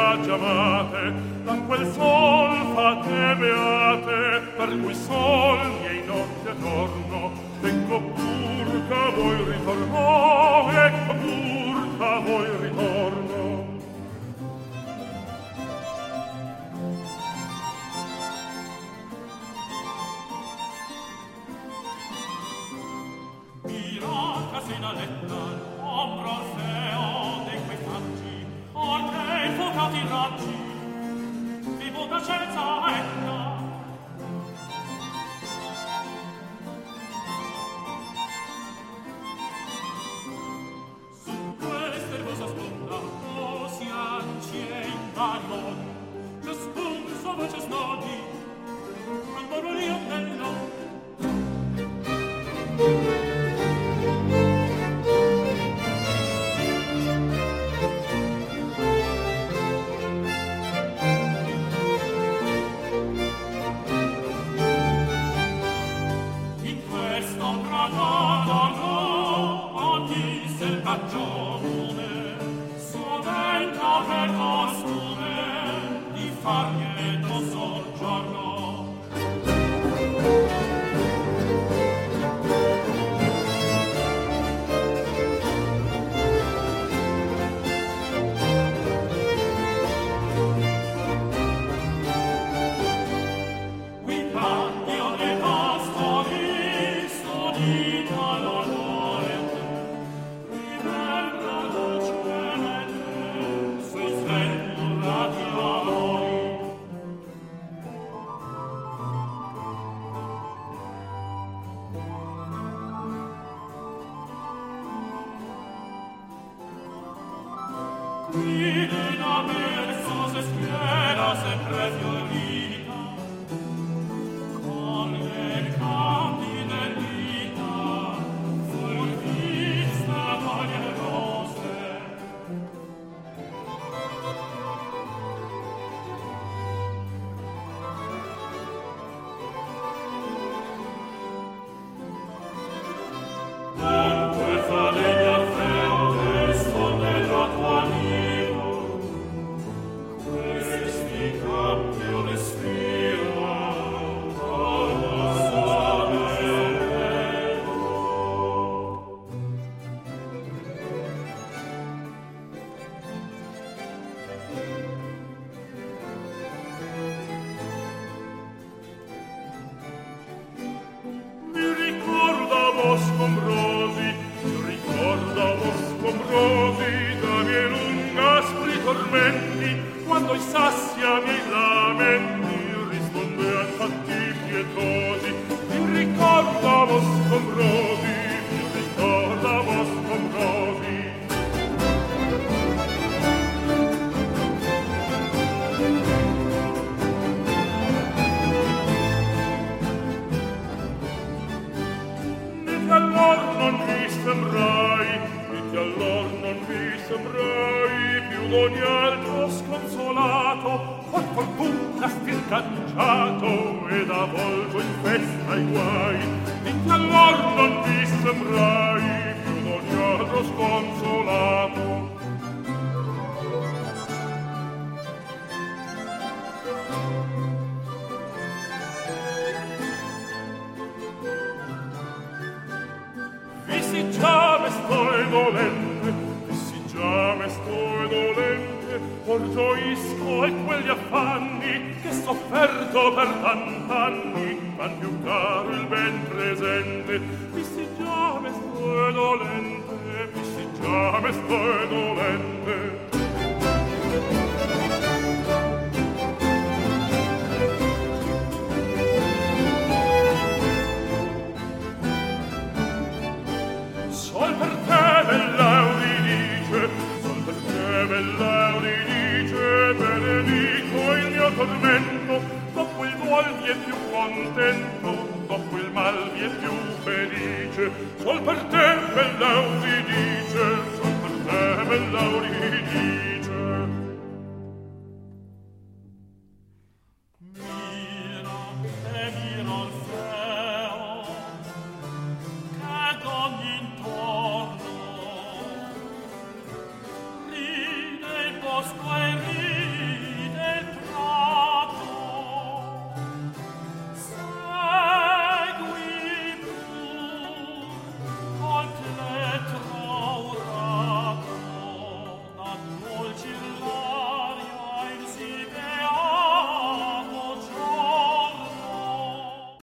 spiagge amate, da quel sol fate beate, per cui sol miei notte adorno. Ecco pur che voi ritorno, ecco pur che voi ritorno. Mirata sena letta, ombra Orfeo dei quei faggi, orche infocati raggi, di buona scienza etta. Su questa erbosa sponda, oceanici e invario, ciascun sua voce snodi, ancora un rionnello. Soventa per costume di far lieto soggiorno. Qui patio de pastori sudita l'onore. Quidina verso se schiera sempre fiorita, con le candide dita, fur vista toglie rose. Dunque fa degli Orfeo risponde la tua nido, questi cambio respiro, alla sua vedo. Mi ricordavo scombrosi, da miei lungaspri tormenti, quando i sassi a miei lamenti rispondean fatti pietosi. Mi ricordavo scombrosi. Né allor non vi sembrai più d'ogni altro sconsolato, con fortuna stil cangiato ed avvolto in festa i guai. Che allor non vi sembrai più d'ogni altro sconsolato. Vissi già me stoi dolente, or gioisco e quegli affanni che sofferto per tant'anni fan più caro il ben presente. Vissi già me stoi dolente. Sol per te, bella Euridice, benedico il mio tormento, dopo il duol vi è più contento, dopo il mal vi è più felice. Sol per te, bella Euridice, sol per te, bella Euridice. Bosco